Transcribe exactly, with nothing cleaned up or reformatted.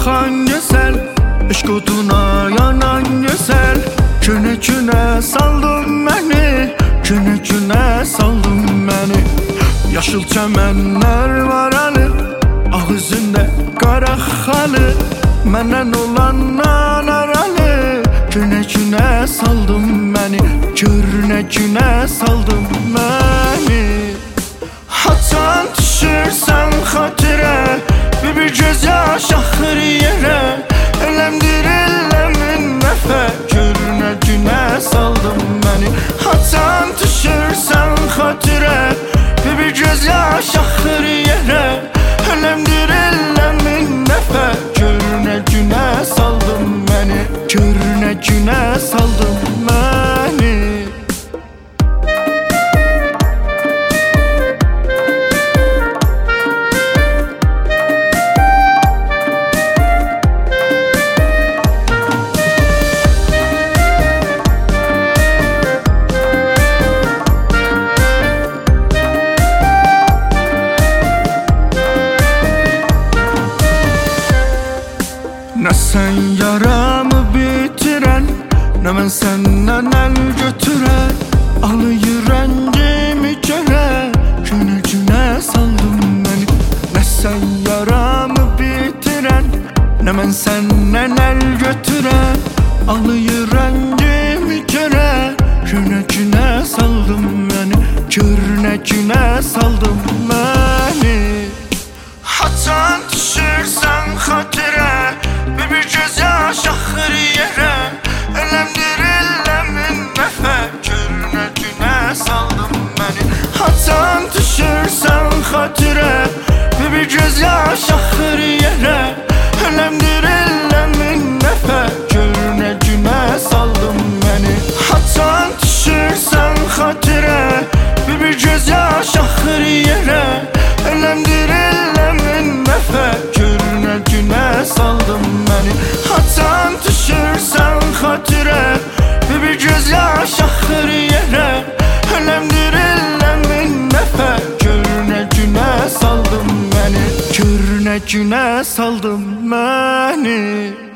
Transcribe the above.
baxan gözəl, eşq oduna yanan gözəl. Günə günə saldın məni, günə günə saldın məni. Yaşıl çəmənlər var əli, ağzında qara xalı. Məndən olandan aralı, günə günə saldın məni, günə günə saldın məni. Haçan düşürsən xatirə, bir göz yaş axır yerə. Eləmdir eləmin nəfə, günə günə saldın məni. Haçan düşürsən xatirə, bir göz yaş axır yerə. Eləmdir eləmin nəfə, günə günə saldın məni, günə günə saldın məni. Nə sən yaramı bitirən, nə mən səndən əl götürən. Alıyır rəngimi görə, günə günə saldın məni. Nə sən yaramı bitirən, nə mən səndən əl götürən. Alıyır rəngimi görə, günə günə saldın məni, günə günə saldın məni. Haçan düşürsən xatirə, bir göz yaş axır yerə. Eləmdir eləmin nəfə, günə günə saldın məni. Haçan düşürsən xatirə, bir göz yaş axır yerə. Eləmdir eləmin nəfə, günə günə saldın məni. Haçan düşürsən xatirə, bir göz yaş axır yerə. Eləmdir eləmin nəfə, günə günə saldın məni. Haçan düşürsən xatirə, bir göz yaş axır yerə. Eləmdir eləmin nəfə, günə günə saldın məni, günə günə saldın məni.